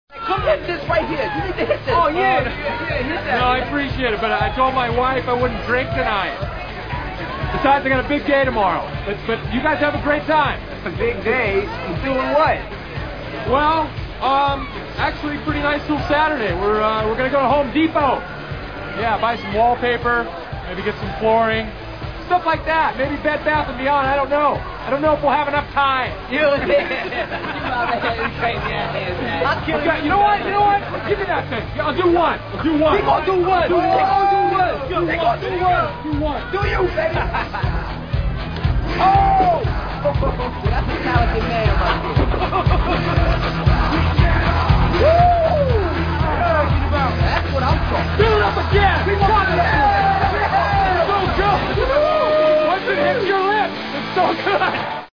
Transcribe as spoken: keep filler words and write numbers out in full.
Come hit this right here. You need to hit this. Oh, yeah. yeah, yeah hit that. No, I appreciate it, but I told my wife I wouldn't drink tonight. Besides, I got a big day tomorrow. But, but you guys have a great time. A big day? You doing what? Well, um, actually, pretty nice little Saturday. We're uh, we're gonna go to Home Depot. Yeah, buy some wallpaper, maybe get some flooring, stuff like that. Maybe Bed Bath and Beyond. I don't know. I don't know if we'll have enough time. You, I'll kill you. You know what? You know what? Give me that thing. Yeah, I'll do one. I'll do one. We gonna do one. Do They one. gonna do one. Do They one. gonna do Do one. one. Do one. Do you, baby? Oh! That's a talented